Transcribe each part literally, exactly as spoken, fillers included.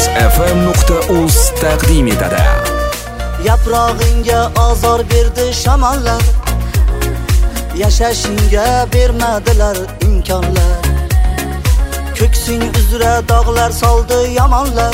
f m nuqta uz taqdim etadi. Yaprog'ingga azor berdi shamollar, yashashingga bermadilar imkonlar. Ko'ksing uzra dog'lar soldi yomonlar,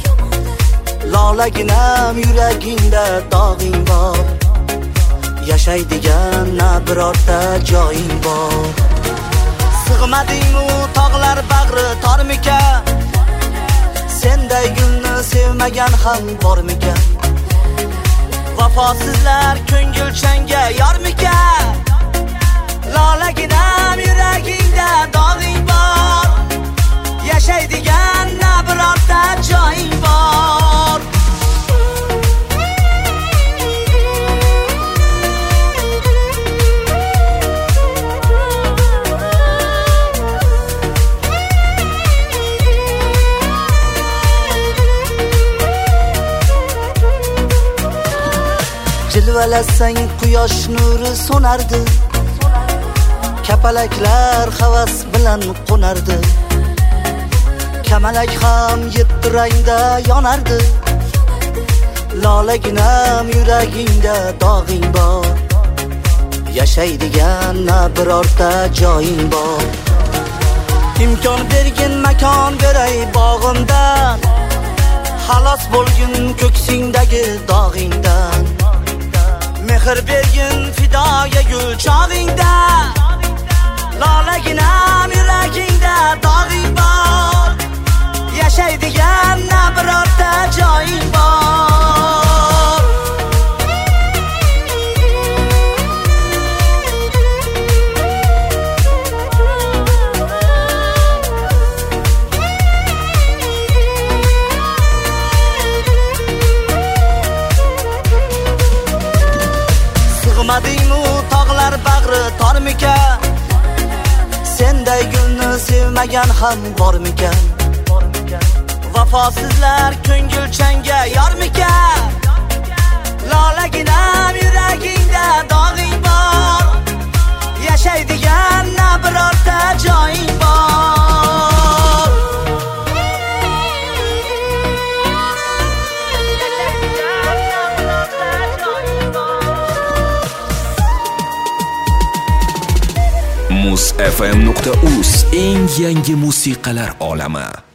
lolaginam yuragingda dog'ing bor. Yashaydigan na birorta joying bor. Sig'mading-u tog'lar bag'ri tormikan, senday gulni sevmagan ham bormikan? Vafosizlar ko'ngilchanga yormikan? Lolaginam yuragingda dog'ing bor. Yashaydigan na birorta joying bor. Jilvalasang quyosh nuri so'nardi, kapalaklar havas bilan qo'nardi. Kamalak ham yetti rangda yonardi, lolaginam yuragingda dog'ing bor. Yashaydigan na birorta joying bor. Imkon bergin makon beray bog'imdan, xalos bo'lgin ko'ksingdagi dog'ingdan. Mehr bergin fidoga gul chog'ingda, lolaginam yuragingda dog'ing bor. Yashaydigan na birorta joying bor. Sig'mading-u tog'lar bag'ri tormikan, senday gulni sevmagan ham bormikan? Vafosizlar ko'ngilchanga yormikan? Lolaginam yuragingda dog'ing bor. Yashaydigan na birorta joying bor. muz f m nuqta uz eng yangi musiqalar olami.